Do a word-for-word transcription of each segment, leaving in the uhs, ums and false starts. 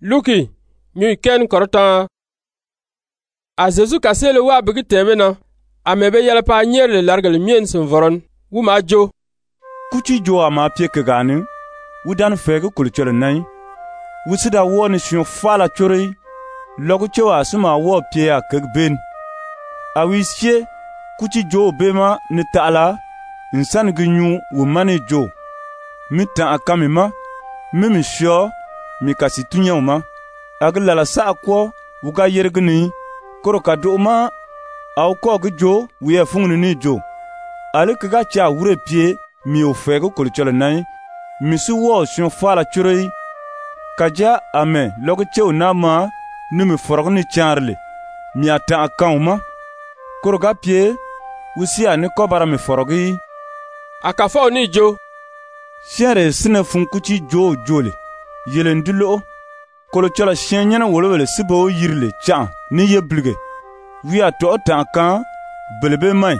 Luki, nyui ken korota. A Zezu kasele wa bigi temena, a mebe yala pa nyerle largal mien sun voron, wu ma jo. Kuchi jo a ma pie kegani, wu dan fege kulchole nai. Wu sida wo ni shion fala chorei, logu chewa suma wo pie a kegben. A wisye, kuchi jo bema ni ta'ala, insan ginyu wu mani jo. Mi tan akamima, mi mi shio, mi kasi tunya uma. Ag lala sa akwo, wuga yergini, koro ka do uma, au ko jo, wuye fungni ni jo. Ali kaga cha wure pie, mi ofego kulchole nai, mi su wo shion fala chorei. Kaja ame logo cheu nama, ni mi forogni charle, mi atan akauma. Koro ga pie, wusi a ni kobara mi forogi. Akafo ni jo. Shere sine fun kuchi jo jole, yelen dulo. Kolo chola shen nyana wolowele sibo yirle chan ni yeblige. Wi a to tan kan belebe mai.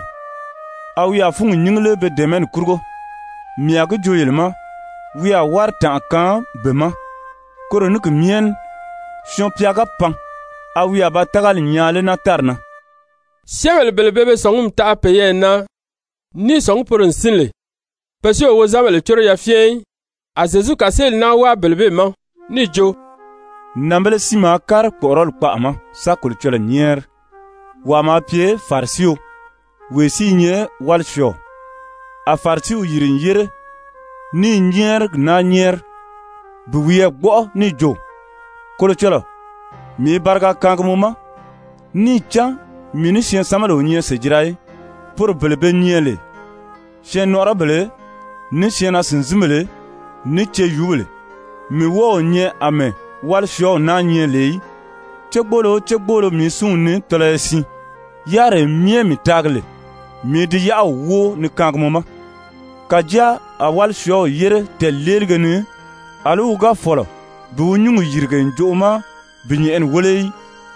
A wi a fun nyingle be demen kurgo. Mi a go joyelma. Wi a war tan kan bema. Koro nuk mien shon piaga pan. A wi a ba tagal nyale na tarna. Siamel belebe songum ta peye na. Ni song pour sinle. Pesi o wozamele choro ya fien. A Zezu kasel na wa belebe man. Ni jo. Nambele sima kar porol pa ama sa kulchola nyer. Wa ma pie farsio. We si nye wal sho. A farsio yirin yere. Ni nyer na nyer. Buwiye gbo ni jo. Kulchola. Mi barga kangmuma. Ni chan. Mini sien samalo nye sejirai. Pour belebe nyele. Sien nora bele. Ni sien asinzimele. Ni che yubele. Mi wo nye ame. Wal sho na nye lei. Chegbolo chegbolo mi sun ni tolesi. Yare mie mi tagle. Mi di ya wo ni kangmoma. Kaja a wal sho yere te lerge ni. Alu uga folo. Bu nyungu yirge njoma. Binye en wolei.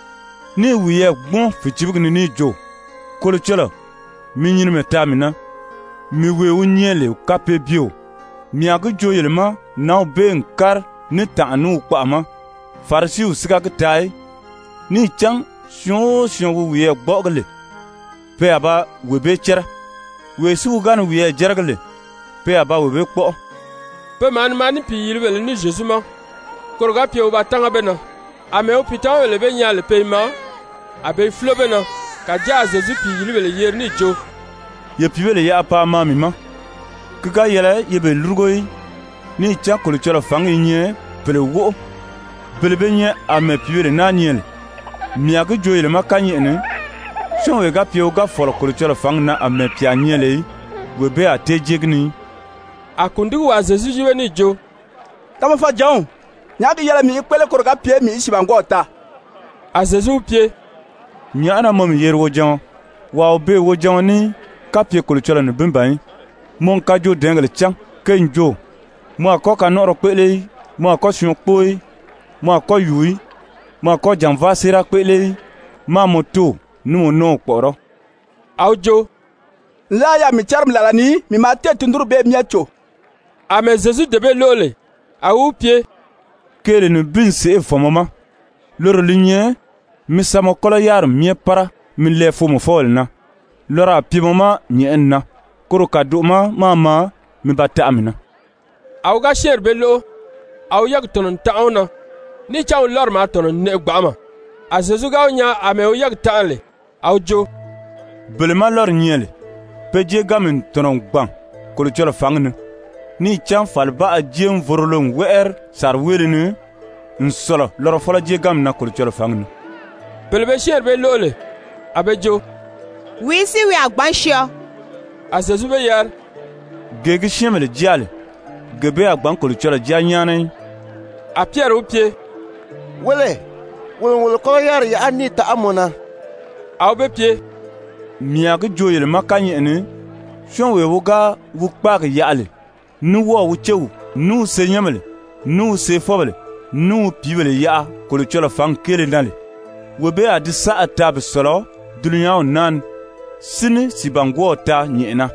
Ni wiye gbon fichibig ni ni jo. Kolo cholo. Mi nyini me tamina. Mi we u nyele u kape bio. Mi agu jo yelema. Na u be nkar ni ta'anu ukpama. Farsi u siga kitai. Ni chang shion shion u wiye gbogle. Pe aba webe chera. We si u gan wiye jergle. Pe aba webe kpo. Pe man mani pi yilwele ni Jesu man. Koroga pie u batanga bena. Ame u pitan wele be nyale pe man. Abe flobe na. Kaja a Zezu pi yilwele yer ni jo. Ye piwele ya pa mami ma. Kika yele yebe lurgoi. Ni chan kuluchola fangi nye pele wo. Belebe nye ame piwele na nyele. Miyagu joyele makanye ne. Shon we ga piyo ga folo kuluchola fangi na ame pia nyele. Webe a te jegni. Akundigu wa Zezu jiwe ni jo. Kama fa jaun. Nyagi yele mi kwele koroga pie mi isi bangota. A Zezu pie. Nyana mami yer wo jan. Wa obe wo jan ni. Kapye kuluchola ni bimbayi. Mon kajo dengele chan. Ken jo. Mo akọ ka nọrọ pele. Mo akọ shion kpoi. Mo akọ yui. Mo akọ janva sera pele. Ma moto. Numo no kporo. Aujo. La ya mi charm la ni. Mi ma te tunduru be miacho. Ame Zezu debe lole. Au pie. Kele ni bin se e fomoma. Loro linye. Mi samo kolo yar mie para. Mi le fomo fol na. Lora pie mama nye enna. Koro ka doma mama. Mi bata amina. Au ga sher belo. Au yag tonon taona. Ni chaw lor ma tonon ne gbama. A Zezu ga nya ame o yag taale. Au jo. Belema lor nyele. Peje gamin tonon gbang. Kolo chola fangni. Ni chan falba a jiem vorolon wer sar welini. Nsolo lor fola je gam na kolo chola fangni. Belebe sher belo le. Abe jo. Wisi we agbanshio. A Zezu be yar. Gegi shemele jale. Gebe agban kolo chola janyane. A Pierre u pie. Wele. Wele wele kolo yar ya anita amona. Au be pie. Miyagu joyele makanye ne. Shon we wuga wukpak yale. Nu wo wuchewu. Nu se nyamele. Nu se fobele. Nu piwele ya kolo chola fang kele nale. Webe adi sa atabe solo. Dunyao nan. Sini sibango ta nyena.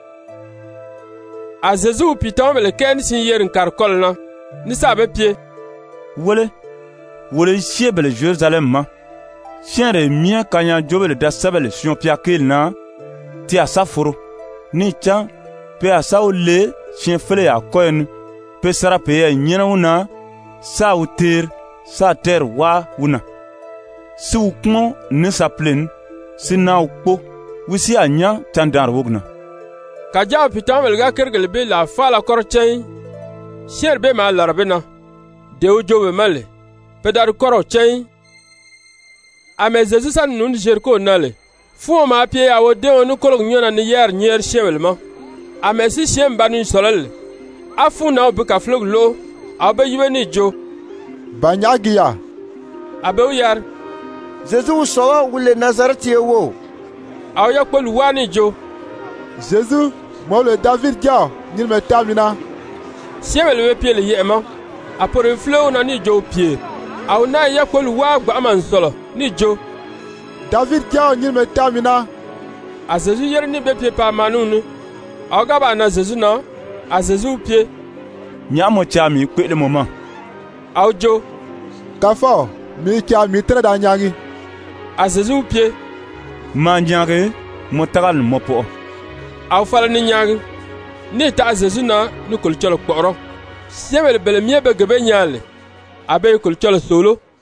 A Zezu pitan wele ken sin yer nkar kolna. Ni sa be pie. Wele. wole siebele Jerusalem ma sienre mia kanya jobele da sabele sion pia kelna ti asaforo ni chan pe asawle sien fele akoyen pe sara pe ya nyina una sa uter sa ter wa una si ukmo ne sa plen si na ukpo wisi anya tandar wogna ka jaw pitam welga kergel be la fala korchen sher be ma larbena de jobe male pedar koro chen ame Jésus san nun jerko nale fu ma pie ya wode onu kolog nyona ni yer nyer shewelma ame si shem banu solal afu na obuka flog lo abe yweni jo banyagia abe uyar Jésus sora wule Nazareth yewo aw yakpol wani jo Jésus mo le David dia nil me tamina shewel we pie le yema apore flow na ni jo pie aw na yakpol wa gba man solo ni jo David dia nil me tamina a Jésus yer ni be pie pa manunu aw gaba na Jésus na a Jésus pie nyamo chami kwede moma aw jo kafo mi kia mi tre da nyangi a Jésus pie manjare motagal mopo aw fala ni nyang ni ta Jésus na ni kul cholo kporo sewel bele miebe gebe nyale abe kul cholo solo